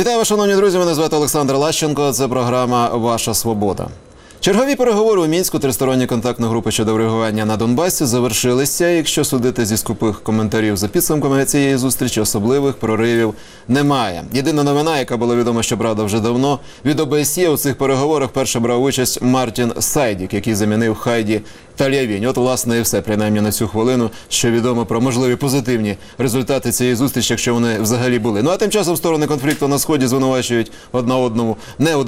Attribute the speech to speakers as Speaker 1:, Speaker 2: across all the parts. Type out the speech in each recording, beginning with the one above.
Speaker 1: Вітаю вас, шановні друзі, мене звати Олександр Лащенко, це програма «Ваша свобода». Чергові переговори у Мінську тристоронньої контактної групи щодо врегулювання на Донбасі завершилися. Якщо судити зі скупих коментарів за підсумками цієї зустрічі, особливих проривів немає. Єдина новина, яка була відома, щоправда, вже давно, від ОБСЄ у цих переговорах перше брав участь Мартін Сайдік, який замінив Хайді Тальявінь. От, власне, і все, принаймні на цю хвилину, що відомо про можливі позитивні результати цієї зустрічі, якщо вони взагалі були. Ну а тим часом сторони конфлікту на Сході звинувачують одна одному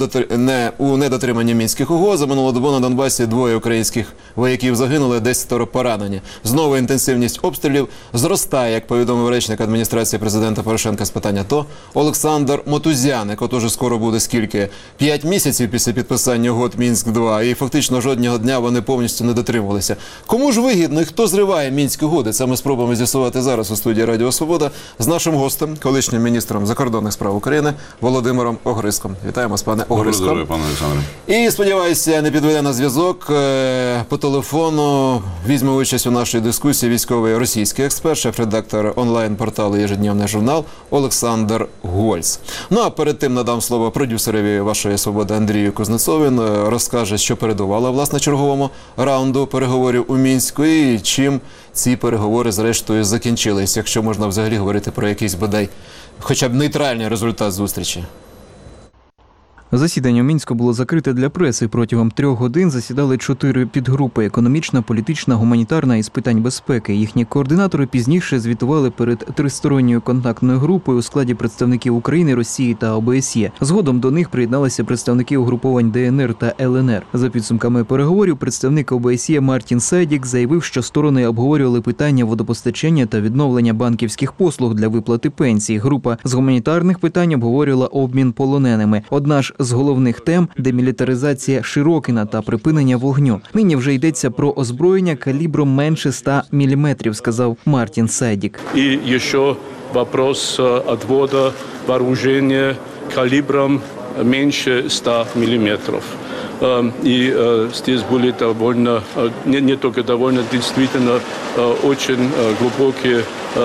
Speaker 1: у недотриманні мінських угод. За минулу добу на Донбасі 2 українських вояків загинули, 10 поранені. Знову інтенсивність обстрілів зростає, як повідомив речник адміністрації президента Порошенка з питань АТО Олександр Мотузяник. От уже скоро буде скільки? 5 місяців після підписання угод Мінськ-2, і фактично жодного дня вони повністю не дотримувалися. Кому ж вигідно і хто зриває Мінські угоди? Це ми спробуємо з'ясувати зараз у студії Радіо Свобода з нашим гостем, колишнім міністром закордонних справ України Володимиром Огриском. Вітаємо вас, пане Огриско.
Speaker 2: Доброго здоров'я, пане Олександре.
Speaker 1: І, сподіваюся, не підведе на зв'язок по телефону. Візьме участь у нашій дискусії військовий російський експерт, шеф-редактор онлайн-порталу «Єжедневний журнал» Олександр Гольц. Ну, а перед тим надам слово продюсерові «Вашої свободи» Андрію Кузнецову. Він розкаже, що передувало, власне, черговому раунду переговорів у Мінську і чим ці переговори, зрештою, закінчились, якщо можна взагалі говорити про якийсь, бодай, хоча б нейтральний результат зустрічі.
Speaker 3: Засідання у Мінську було закрите для преси. Протягом 3 годин засідали 4 підгрупи – економічна, політична, гуманітарна і з питань безпеки. Їхні координатори пізніше звітували перед тристоронньою контактною групою у складі представників України, Росії та ОБСЄ. Згодом до них приєдналися представники угруповань ДНР та ЛНР. За підсумками переговорів, представник ОБСЄ Мартін Сайдік заявив, що сторони обговорювали питання водопостачання та відновлення банківських послуг для виплати пенсій. Група з гуманітарних питань обговорювала обмін полоненими. Одна ж з головних тем – демілітаризація Широкіна та припинення вогню. Нині вже йдеться про озброєння калібром менше 100 мм, сказав Мартін Сайдік.
Speaker 4: І ще вопрос відводу вооруження калібром менше 100 мм. И здесь были довольно, не только довольно, действительно очень глубокие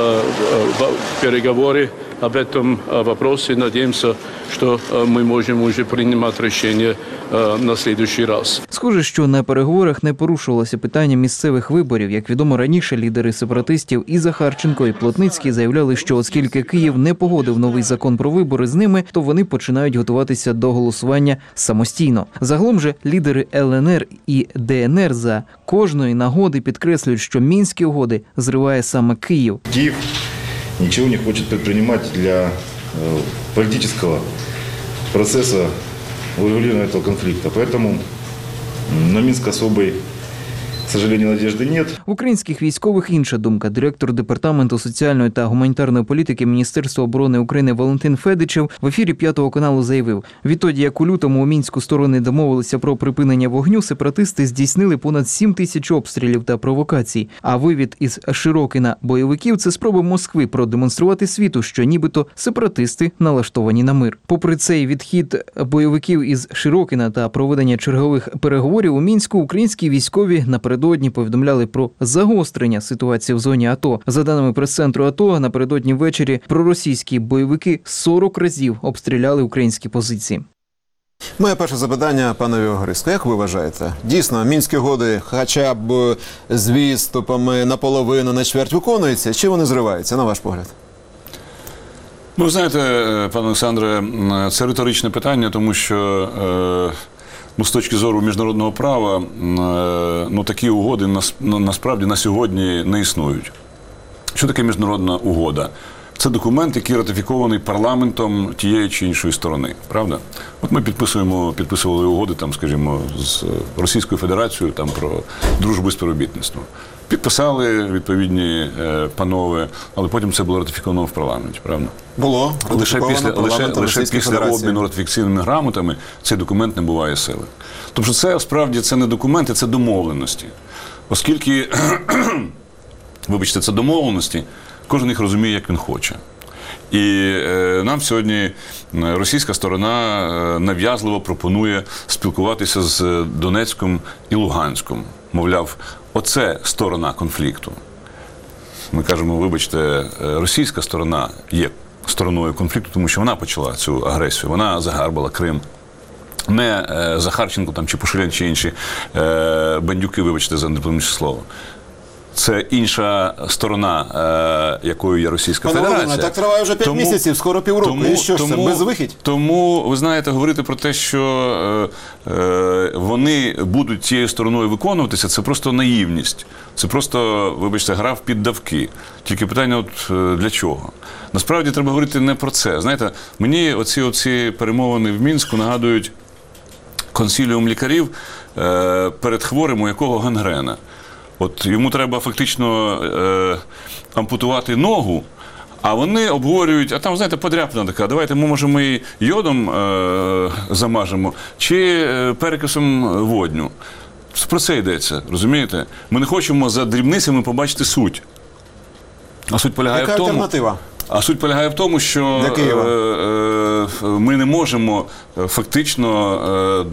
Speaker 4: переговоры об этом вопросе. Надеемся, что мы можем уже принимать решение на следующий раз.
Speaker 3: Схоже, що на переговорах не порушувалося питання місцевих виборів. Як відомо раніше, лідери сепаратистів і Захарченко, і Плотницький заявляли, що оскільки Київ не погодив новий закон про вибори з ними, то вони починають готуватися до голосування самостійно. Загалом же лідери ЛНР і ДНР за кожної нагоди підкреслюють, що Мінські угоди зриває саме Київ.
Speaker 5: Киев ничего не хочет предпринимать для политического процесса урегулирования этого конфликта. Поэтому на Минск особой, к сожалению, надежды нет.
Speaker 3: В українських військових інша думка. Директор Департаменту соціальної та гуманітарної політики Міністерства оборони України Валентин Федичев в ефірі 5 каналу заявив, відтоді як у лютому у Мінську сторони домовилися про припинення вогню, сепаратисти здійснили понад 7 тисяч обстрілів та провокацій. А вивід із Широкіна бойовиків – це спроба Москви продемонструвати світу, що нібито сепаратисти налаштовані на мир. Попри цей відхід бойовиків із Широкіна та проведення чергових переговорів у Мінську, українські військові напередодні повідомляли про загострення ситуації в зоні АТО. За даними прес-центру АТО, напередодні ввечері проросійські бойовики 40 разів обстріляли українські позиції.
Speaker 1: Моє перше запитання панові Огриску. Як ви вважаєте? Дійсно, Мінські угоди хоча б з відступами наполовину, на чверть виконуються, чи вони зриваються, на ваш погляд?
Speaker 2: Ну, знаєте, пане Олександре, це риторичне питання, тому що з точки зору міжнародного права, такі угоди насправді на сьогодні не існують. Що таке міжнародна угода? Це документ, який ратифікований парламентом тієї чи іншої сторони, правда? От ми підписували угоди, скажімо, з Російською Федерацією про дружбу і співробітництво. Підписали відповідні панове, але потім це було ратифіковано в парламенті, правда?
Speaker 1: Було.
Speaker 2: Лише після обміну ратифікаційними грамотами цей документ не буває сили. Тобто це, справді, це не документи, це домовленості. Оскільки, вибачте, це домовленості, кожен їх розуміє, як він хоче. І нам сьогодні російська сторона нав'язливо пропонує спілкуватися з Донецьком і Луганськом. Мовляв, оце сторона конфлікту. Ми кажемо, вибачте, російська сторона є стороною конфлікту, тому що вона почала цю агресію, вона загарбала Крим. Не Захарченко там, чи Пушилян, чи інші бандюки, вибачте за дипломатичне слово. Це інша сторона, якою є Російська Федерація.
Speaker 1: Володимире, так триває вже 5 місяців, скоро півроку. І що ж це, безвихідь?
Speaker 2: Тому, ви знаєте, говорити про те, що вони будуть цією стороною виконуватися, це просто наївність. Це просто, вибачте, гра в піддавки. Тільки питання, от для чого? Насправді треба говорити не про це. Знаєте, мені оці перемовини в Мінську нагадують консиліум лікарів перед хворим, у якого гангрена. От йому треба фактично ампутувати ногу, а вони обговорюють, а там, знаєте, подряпина така, давайте ми, може, ми йодом замажемо, чи перекисом водню. Про це йдеться, розумієте? Ми не хочемо за дрібницями побачити суть. А суть полягає
Speaker 1: Яка
Speaker 2: в тому...
Speaker 1: альтернатива?
Speaker 2: А суть полягає в тому, що ми не можемо фактично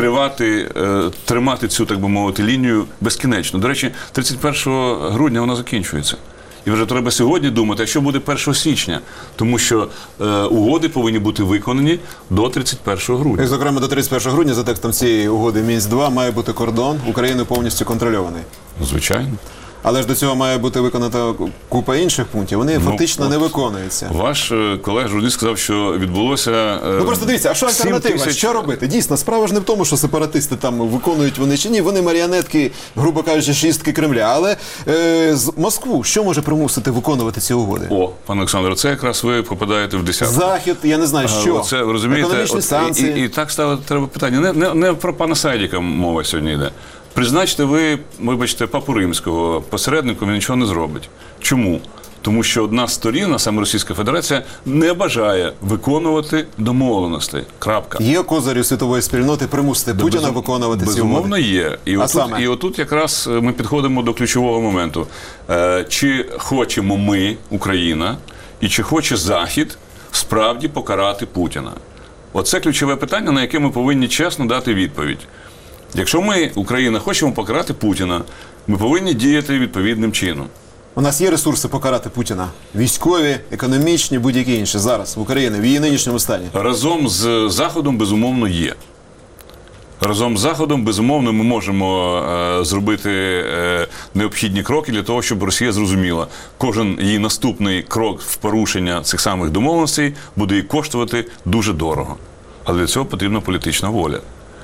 Speaker 2: тримати цю, так би мовити, лінію безкінечно. До речі, 31 грудня вона закінчується. І вже треба сьогодні думати, а що буде 1 січня. Тому що угоди повинні бути виконані до 31 грудня.
Speaker 1: І, зокрема, до 31 грудня, за текстом цієї угоди Мінськ-2, має бути кордон України повністю контрольований.
Speaker 2: Звичайно.
Speaker 1: Але ж до цього має бути виконана купа інших пунктів. Вони фактично не виконуються.
Speaker 2: Ваш колега-журналіст сказав, що відбулося...
Speaker 1: Ну просто дивіться, а що альтернатива? Що робити? Дійсно, справа ж не в тому, що сепаратисти там виконують вони чи ні. Вони маріонетки, грубо кажучи, шістки Кремля. Але з Москву що може примусити виконувати ці угоди?
Speaker 2: О, пане Олександре, це якраз ви попадаєте в десятку.
Speaker 1: Захід, я не знаю, що.
Speaker 2: Це, розумієте,
Speaker 1: економічні санкції.
Speaker 2: І так ставити треба питання. Не про пана Сайдіка мова сьогодні йде. Призначте ви, вибачте, Папу Римського посередником, він нічого не зробить. Чому? Тому що одна з сторін, а саме Російська Федерація, не бажає виконувати домовленостей. Крапка.
Speaker 1: Є козирі світової спільноти примусити Путіна виконувати ці угоди?
Speaker 2: Безумовно є. І отут якраз ми підходимо до ключового моменту. Чи хочемо ми, Україна, і чи хоче Захід справді покарати Путіна? Оце ключове питання, на яке ми повинні чесно дати відповідь. Якщо ми, Україна, хочемо покарати Путіна, ми повинні діяти відповідним чином.
Speaker 1: У нас є ресурси покарати Путіна? Військові, економічні, будь-які інші. Зараз в Україні, в її нинішньому стані.
Speaker 2: Разом з Заходом, безумовно, є. Разом з Заходом, безумовно, ми можемо зробити необхідні кроки для того, щоб Росія зрозуміла, кожен її наступний крок в порушення цих самих домовленостей буде їй коштувати дуже дорого. Але для цього потрібна політична воля.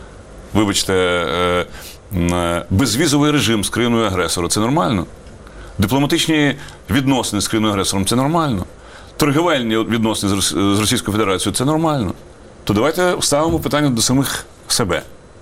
Speaker 2: Вибачте, безвізовий режим з країною-агресором – це нормально? Дипломатичні відносини з країною-агресором – це нормально? Торгівельні відносини з Російською Федерацією – це нормально? То давайте ставимо питання до самих себе.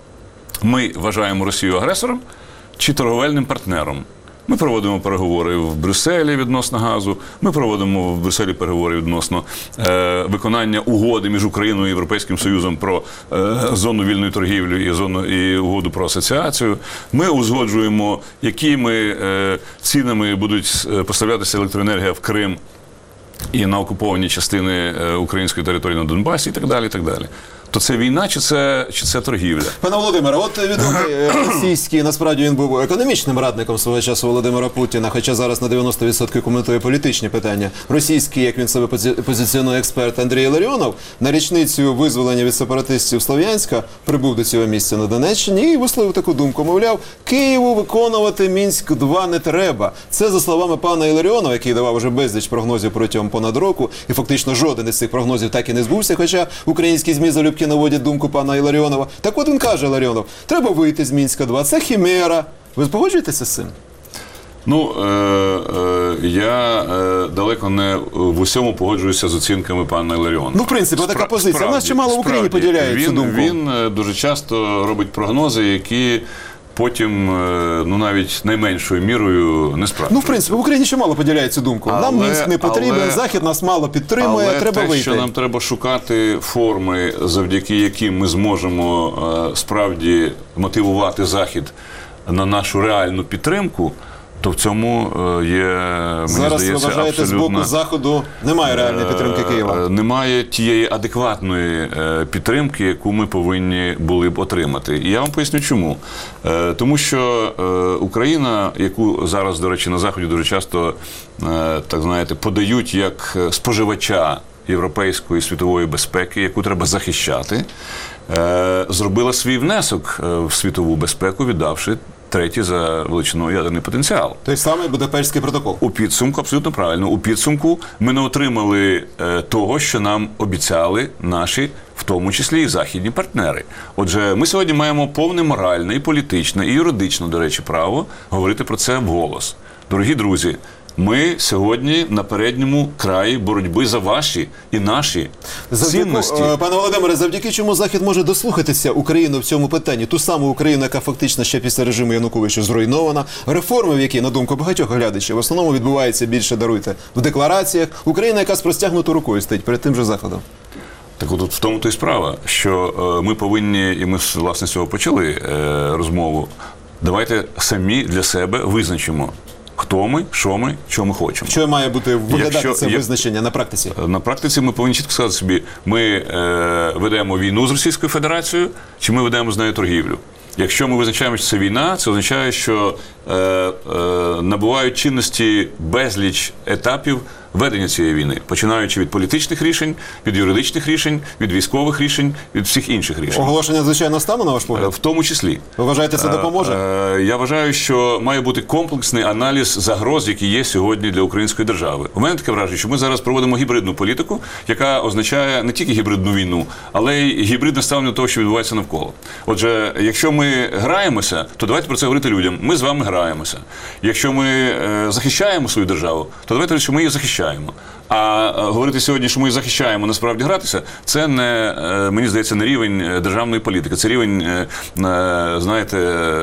Speaker 2: Ми вважаємо Росію агресором чи торговельним партнером? Ми проводимо переговори в Брюсселі відносно газу, ми проводимо в Брюсселі переговори відносно виконання угоди між Україною і Європейським Союзом про зону вільної торгівлі і угоду про асоціацію. Ми узгоджуємо, якими цінами будуть поставлятися електроенергія в Крим і на окуповані частини української території на Донбасі і так далі, і так далі. То це війна чи це торгівля?
Speaker 1: Пане Володимире, от відомий російський, насправді він був економічним радником свого часу Володимира Путіна, хоча зараз на 90% коментує політичні питання. Російський, як він себе позиціонує, експерт Андрій Іларіонов на річницю визволення від сепаратистів Слов'янська прибув до цього місця на Донеччині і висловив таку думку. Мовляв, Києву виконувати Мінськ-2 не треба. Це за словами пана Іларіонова, який давав уже безліч прогнозів протягом понад року, і фактично жоден із цих прогнозів так і не збувся, хоча українські ЗМІ залюбки наводять думку пана Іларіонова. Так от він каже, Іларіонов, треба вийти з Мінська-2, це хімера. Ви погоджуєтеся з цим?
Speaker 2: Ну, я далеко не в усьому погоджуюся з оцінками пана Іларіонова.
Speaker 1: Ну, в принципі, така позиція. У нас чимало в Україні поділяють цю думку.
Speaker 2: Він дуже часто робить прогнози, які потім, ну, навіть найменшою мірою не справді.
Speaker 1: Ну, в принципі, в Україні чимало поділяють цю думку. Нам Мінськ не потрібен, Захід нас мало підтримує, треба вийти.
Speaker 2: Але те, що нам треба шукати форми, завдяки яким ми зможемо справді мотивувати Захід на нашу реальну підтримку, то в цьому є, мені
Speaker 1: зараз,
Speaker 2: здається,
Speaker 1: ви вважаєте,
Speaker 2: абсолютно...
Speaker 1: з боку Заходу немає реальної підтримки Києва?
Speaker 2: Немає тієї адекватної підтримки, яку ми повинні були б отримати. І я вам поясню, чому. Тому що Україна, яку зараз, до речі, на Заході дуже часто, так знаєте, подають як споживача європейської і світової безпеки, яку треба захищати, зробила свій внесок в світову безпеку, віддавши третій за величиною ядерний потенціал.
Speaker 1: Той самий Будапештський протокол.
Speaker 2: У підсумку, абсолютно правильно, у підсумку ми не отримали того, що нам обіцяли наші, в тому числі і західні партнери. Отже, ми сьогодні маємо повне моральне, і політичне, і юридичне, до речі, право говорити про це вголос. Дорогі друзі, ми сьогодні на передньому краї боротьби за ваші і наші цінності.
Speaker 1: Пане Володимире, завдяки чому Захід може дослухатися Україну в цьому питанні? Ту саму Україну, яка фактично ще після режиму Януковича зруйнована. Реформи, в які, на думку багатьох глядачів, в основному відбуваються більше, даруйте, в деклараціях. Україна, яка з простягнутою рукою стоїть перед тим же Заходом.
Speaker 2: Так от в тому то й справа, що ми повинні, і ми, власне, з цього почали розмову, давайте самі для себе визначимо, хто ми, що ми, що ми хочемо.
Speaker 1: Що має бути виглядати
Speaker 2: Якщо
Speaker 1: це визначення на практиці?
Speaker 2: На практиці ми повинні чітко сказати собі, ми ведемо війну з Російською Федерацією, чи ми ведемо з нею торгівлю. Якщо ми визначаємо, що це війна, це означає, що набувають чинності безліч етапів ведення цієї війни, починаючи від політичних рішень, від юридичних рішень, від військових рішень, від всіх інших рішень.
Speaker 1: Оголошення, звичайно, стану, на ваш погляд?
Speaker 2: В тому числі.
Speaker 1: Ви вважаєте, це допоможе?
Speaker 2: Я вважаю, що має бути комплексний аналіз загроз, які є сьогодні для української держави. У мене таке враження, що ми зараз проводимо гібридну політику, яка означає не тільки гібридну війну, але й гібридне ставлення до того, що відбувається навколо. Отже, якщо ми граємося, то давайте про це говорити людям. Ми з вами граємося. Якщо ми захищаємо свою державу, то давайте говорити, що ми її захищаємо. А говорити сьогодні, що ми захищаємо, насправді гратися, це не, мені здається, не рівень державної політики. Це рівень, знаєте,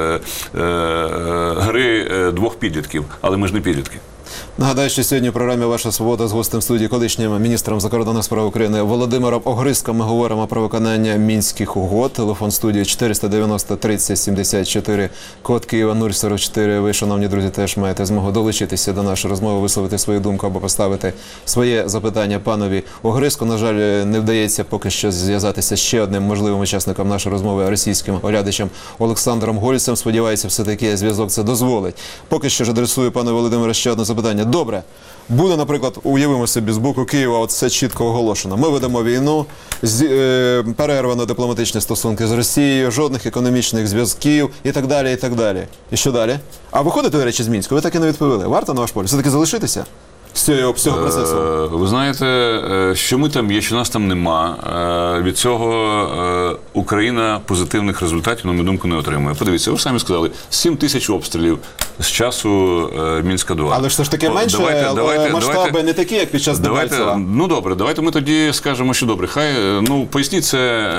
Speaker 2: гри двох підлітків. Але ми ж не підлітки.
Speaker 1: Нагадаю, що сьогодні в програмі «Ваша свобода» з гостем студії, колишнім міністром закордонних справ України Володимиром Огриском ми говоримо про виконання Мінських угод. Телефон студії 490 30 74, код Києва 044. Ви, шановні друзі, теж маєте змогу долучитися до нашої розмови, висловити свою думку або поставити своє запитання панові Огриску. На жаль, не вдається поки що зв'язатися з ще одним можливим учасником нашої розмови, російським оглядачем Олександром Гольцем. Сподіваюся, все-таки зв'язок це дозволить. Поки що ж адресую пану Володимиру ще одне запитання. Добре, буде, наприклад, уявимо собі, з боку Києва от все чітко оголошено. Ми ведемо війну, перервано дипломатичні стосунки з Росією, жодних економічних зв'язків і так далі, і так далі. І що далі? А виходите, до речі, з Мінську? Ви так і не відповіли. Варто, на ваш погляд, все-таки залишитися з цього процесу?
Speaker 2: Ви знаєте, що ми там є, що нас там нема. Від цього Україна позитивних результатів, на мою думку, не отримує. Подивіться, ви ж самі сказали, 7 тисяч обстрілів з часу Мінська-2.
Speaker 1: Але ж таки менше, масштаби не такі, як під час Дебальцева.
Speaker 2: Ну добре, давайте ми тоді скажемо, що добре. Хай, поясніть це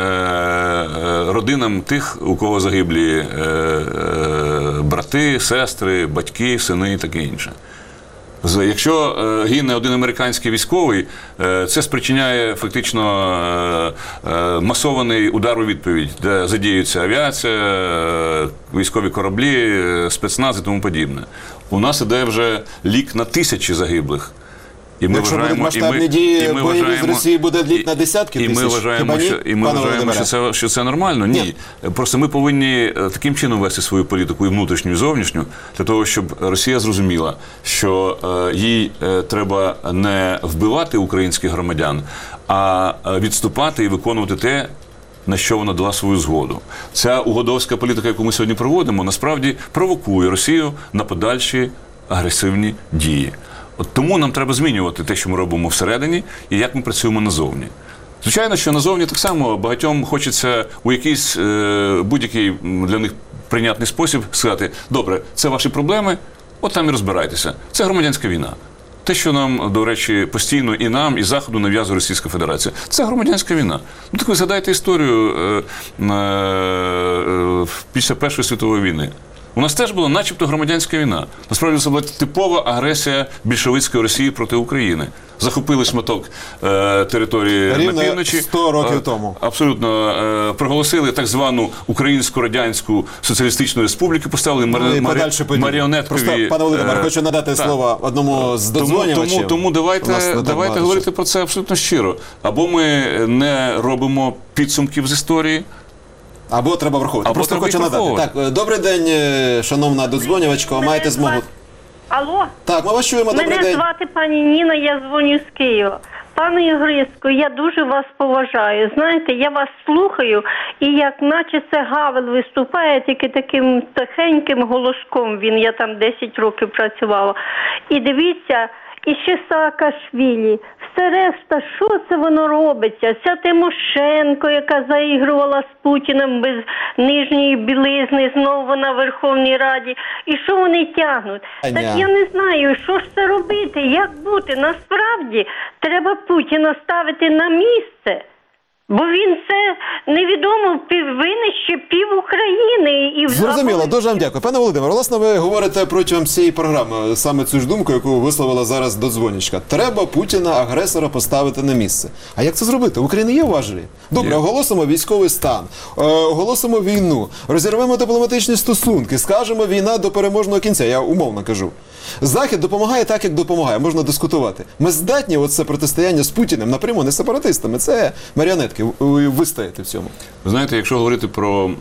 Speaker 2: родинам тих, у кого загиблі брати, сестри, батьки, сини і таке інше. Якщо гине один американський військовий, це спричиняє фактично масований удар у відповідь, де задіюється авіація, військові кораблі, спецназ і тому подібне. У нас іде вже лік на тисячі загиблих. І ми
Speaker 1: якщо будуть масштабні дії, бойові з Росії буде лік на десятки тисяч.
Speaker 2: І ми вважаємо, що це нормально? Ні. Просто ми повинні таким чином вести свою політику, і внутрішню, і зовнішню, для того, щоб Росія зрозуміла, що їй треба не вбивати українських громадян, а відступати і виконувати те, на що вона дала свою згоду. Ця угодовська політика, яку ми сьогодні проводимо, насправді провокує Росію на подальші агресивні дії. От тому нам треба змінювати те, що ми робимо всередині, і як ми працюємо назовні. Звичайно, що назовні так само багатьом хочеться у якийсь будь-який для них прийнятний спосіб сказати: добре, це ваші проблеми, от там і розбирайтеся. Це громадянська війна. Те, що нам, до речі, постійно і нам, і Заходу нав'язує Російська Федерація. Це громадянська війна. Ну так ви згадайте історію після Першої світової війни. У нас теж була начебто громадянська війна. Насправді це була типова агресія більшовицької Росії проти України. Захопили шматок території
Speaker 1: рівно
Speaker 2: на півночі.
Speaker 1: 100 років тому.
Speaker 2: Абсолютно. Проголосили так звану Українсько-Радянську Соціалістичну Республіку, поставили маріонеткові...
Speaker 1: Просто, пане Володимир, хочу надати слово одному з додзвонювачів.
Speaker 2: Тому давайте говорити про це абсолютно щиро. Або ми не робимо підсумків з історії,
Speaker 1: або треба враховувати. Просто хочу надати. Так, добрий день, шановна додзвонювачка, маєте змогу.
Speaker 6: Алло?
Speaker 1: Так, ми вас чуємо, добрий день.
Speaker 6: Мене звати пані Ніна, я дзвоню з Києва. Пане Грицько, я дуже вас поважаю. Знаєте, я вас слухаю, і як наче це Гавел виступає, тільки таким тихеньким голоском. Я там 10 років працювала. І дивіться, і ще Саакашвілі. Все решта, що це воно робиться? Ця Тимошенко, яка заігрувала з Путіним без нижньої білизни, знову вона в Верховній Раді. І що вони тягнуть? Так я не знаю, що ж це робити, як бути. Насправді, треба Путіна ставити на місце. Бо він це невідомо винищив пів України. І
Speaker 1: Зрозуміло, дуже вам дякую. Пане Володимире, власне, ви говорите протягом цієї програми саме цю ж думку, яку висловила зараз додзвонічка. Треба Путіна, агресора, поставити на місце. А як це зробити? В Україні є важелі? Добре, оголосимо військовий стан, оголосимо війну, розірвемо дипломатичні стосунки, скажемо війна до переможного кінця, я умовно кажу. Захід допомагає так, як допомагає, можна дискутувати. Ми здатні оце протистояння з Путіним напряму, не сепаратистами, це маріонетки, ви стоїте в цьому.
Speaker 2: Ви знаєте, якщо говорити про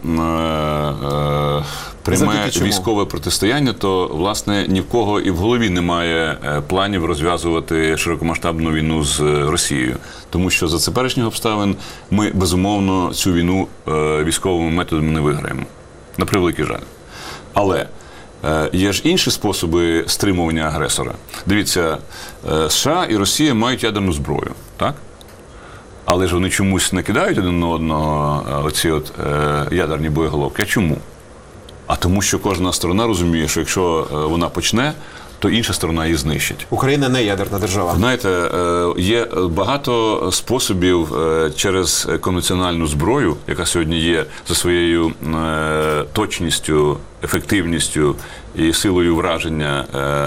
Speaker 2: пряме військове протистояння, то, власне, ні в кого і в голові немає планів розв'язувати широкомасштабну війну з Росією. Тому що за теперішніх обставин ми, безумовно, цю війну військовими методами не виграємо. На превеликий жаль. Але є ж інші способи стримування агресора. Дивіться, США і Росія мають ядерну зброю, так? Але ж вони чомусь не кидають один на одного оці ядерні боєголовки. А чому? А тому, що кожна сторона розуміє, що якщо вона почне, то інша сторона її знищить.
Speaker 1: Україна не ядерна держава.
Speaker 2: Знаєте, є багато способів через конвенціональну зброю, яка сьогодні є за своєю точністю, ефективністю і силою враження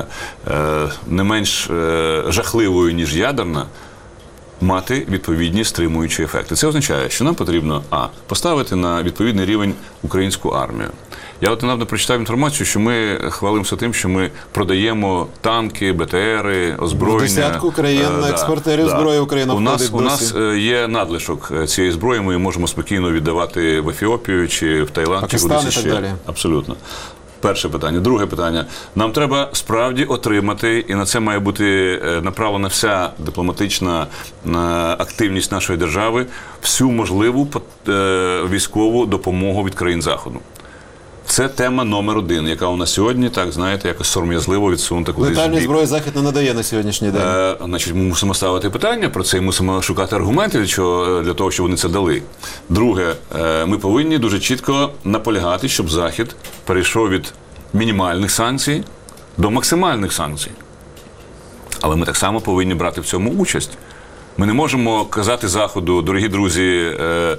Speaker 2: не менш жахливою, ніж ядерна, мати відповідні стримуючі ефекти. Це означає, що нам потрібно поставити на відповідний рівень українську армію. Я недавно прочитав інформацію, що ми хвалимося тим, що ми продаємо танки, БТРи, озброєння.
Speaker 1: В десятку країн експортерів зброї Україна входить досі.
Speaker 2: У нас є надлишок цієї зброї, ми її можемо спокійно віддавати в Ефіопію, чи в Таїланд,
Speaker 1: Пакистан,
Speaker 2: чи кудись ще.
Speaker 1: далі.
Speaker 2: Абсолютно. Перше питання. Друге питання. Нам треба справді отримати, і на це має бути направлена вся дипломатична активність нашої держави, всю можливу військову допомогу від країн Заходу. Це тема номер 1, яка у нас сьогодні, так, знаєте, якось сором'язливо відсунута кудись в бік.
Speaker 1: Летальної зброї Захід не надає на сьогоднішній день.
Speaker 2: Значить, ми мусимо ставити питання про це і мусимо шукати аргументи для того, щоб вони це дали. Друге, ми повинні дуже чітко наполягати, щоб Захід перейшов від мінімальних санкцій до максимальних санкцій. Але ми так само повинні брати в цьому участь. Ми не можемо казати Заходу, дорогі друзі,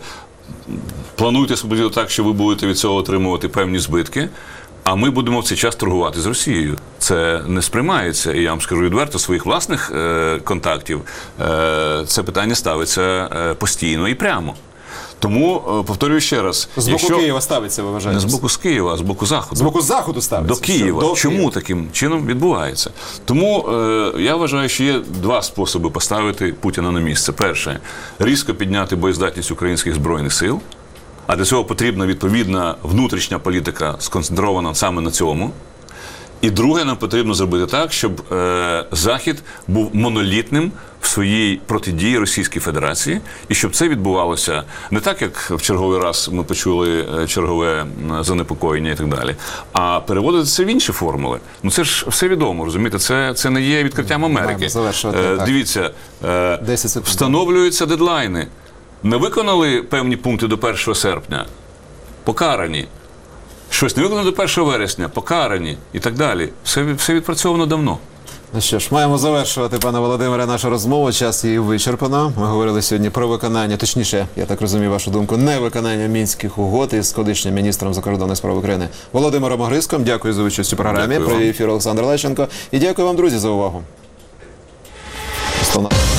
Speaker 2: плануйте собі так, що ви будете від цього отримувати певні збитки, а ми будемо в цей час торгувати з Росією. Це не сприймається. І я вам скажу відверто, своїх власних контактів це питання ставиться постійно і прямо. Тому, повторюю ще раз.
Speaker 1: З боку Києва ставиться, ви вважаєте?
Speaker 2: Не з боку з Києва, а з боку Заходу.
Speaker 1: З боку Заходу ставиться?
Speaker 2: До Києва. Чому таким чином відбувається? Тому я вважаю, що є два способи поставити Путіна на місце. Перше – різко підняти боєздатність українських Збройних сил. А для цього потрібна відповідна внутрішня політика, сконцентрована саме на цьому. І друге, нам потрібно зробити так, щоб Захід був монолітним в своїй протидії Російській Федерації, і щоб це відбувалося не так, як в черговий раз ми почули чергове занепокоєння і так далі, а переводити це в інші формули. Ну це ж все відомо, розумієте, це не є відкриттям Америки. Дивіться, встановлюються дедлайни. Не виконали певні пункти до 1 серпня? Покарані. Щось не виконано до 1 вересня, покарані і так далі. Все відпрацьовано давно.
Speaker 1: Ну що ж, маємо завершувати, пане Володимире, нашу розмову. Час її вичерпано. Ми говорили сьогодні про виконання, точніше, я так розумію вашу думку, невиконання Мінських угод із колишнім міністром закордонних справ України Володимиром Огризком. Дякую за участь у програмі. Провів ефір Олександр Лещенко. І дякую вам, друзі, за увагу.